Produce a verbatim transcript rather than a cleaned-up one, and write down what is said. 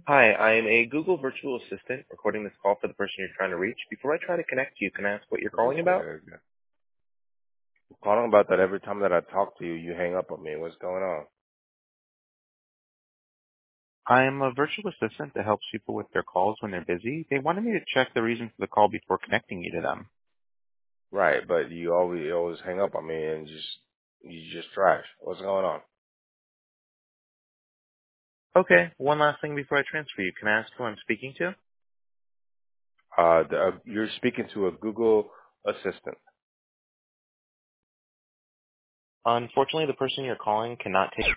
Hi, I'm a Google virtual assistant recording this call for the person you're trying to reach. Before I try to connect you, can I ask what you're calling about? Okay. Calling about that every time that I talk to you, you hang up on me. What's going on? I'm a virtual assistant that helps people with their calls when they're busy. They wanted me to check the reason for the call before connecting you to them. Right, but you always you always hang up on me and just you just trash. What's going on? Okay, one last thing before I transfer you. Can I ask who I'm speaking to? Uh, the, uh you're speaking to a Google assistant. Unfortunately, the person you're calling cannot take